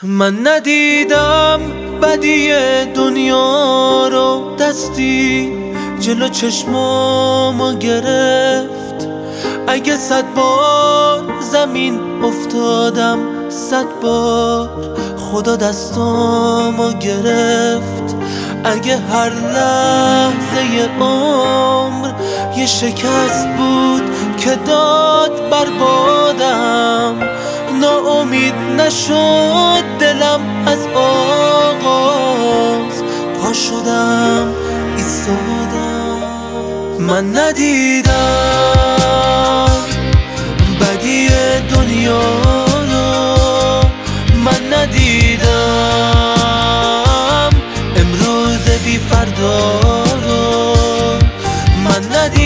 من ندیدم بدی دنیا رو، دستی جلو چشمامو گرفت. اگه 100 بار زمین افتادم، 100 بار خدا دستامو گرفت. اگه هر لحظه عمر یه شکست بود که داد بربادم، ناامید نشد دلم از آغاز، پا شدم ایستادم. من ندیدم بدی دنیا رو، من ندیدم امروز بی فردا رو، من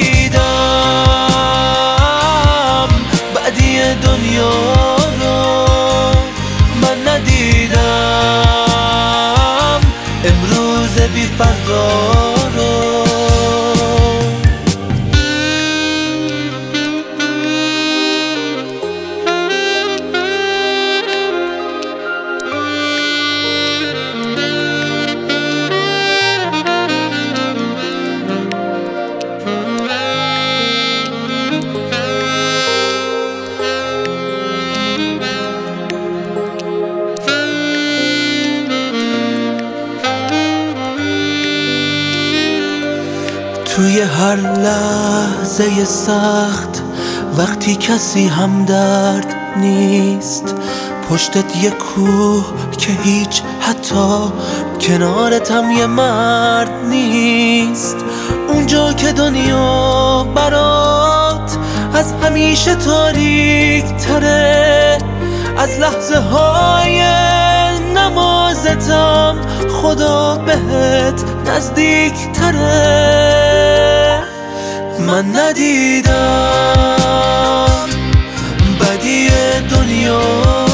ندیدم بدی دنیا رو، من ندیدم امروز بی فردا رو. توی هر لحظه سخت وقتی کسی همدرد نیست، پشتت یه کوه که هیچ حتی کنارت هم یه مرد نیست. اونجا که دنیا برات از همیشه تاریک تره، از لحظه های نمازتم خدا بهت نزدیک تره. من ندیدم بدی دنیا